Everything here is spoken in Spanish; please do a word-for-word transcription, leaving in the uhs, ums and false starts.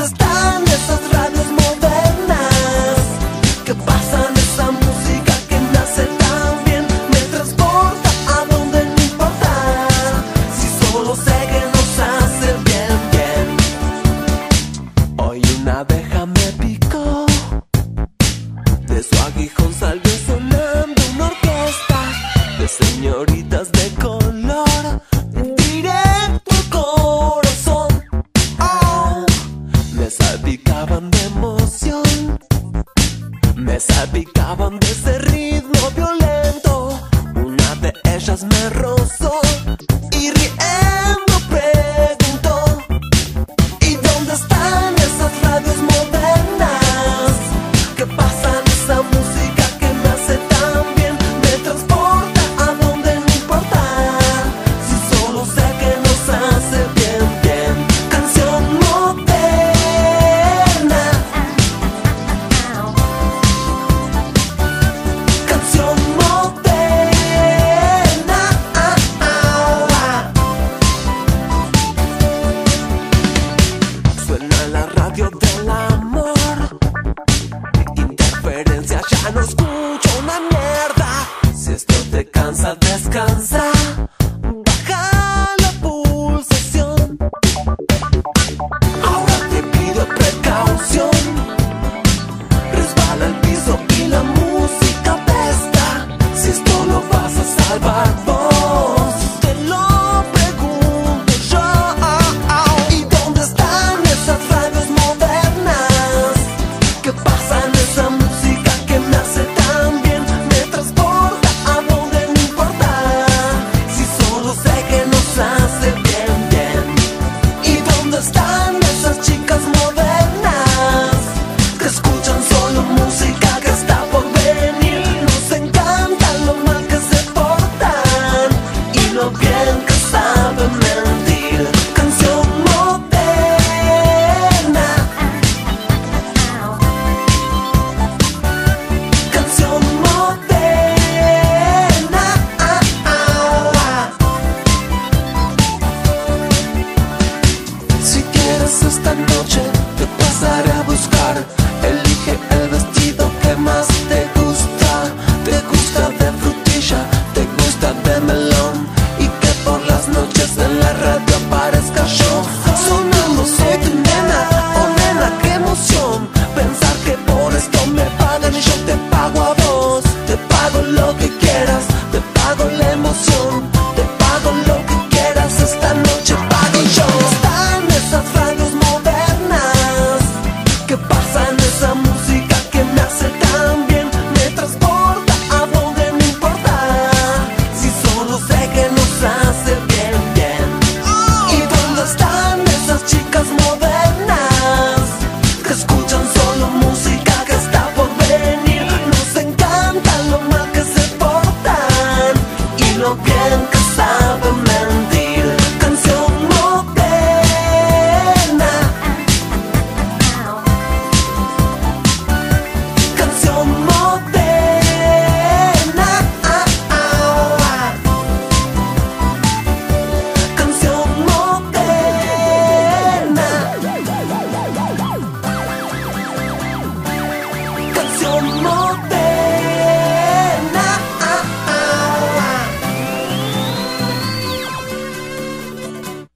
están esas radios modernas que pasan esa música que nace tan bien? Me transporta a donde no importa, si solo sé que nos hace bien, bien. Hoy una abeja me picó, de su aguijón salió sonando una orquesta de señoritas de color, directo al corazón. Oh, me salpicaban de emoción, me salpicaban de ese ritmo violento. Una de ellas me rozó y riendo preguntó: ¿y dónde están esas radios modernas que pasan esa música que me hace tan bien? Me transporta a donde no importa, si solo sé que nos hace bien, bien. Canción moderna, canción moderna. Ah, ah, ah. Suena la radio del amor, interferencia ya no escucha.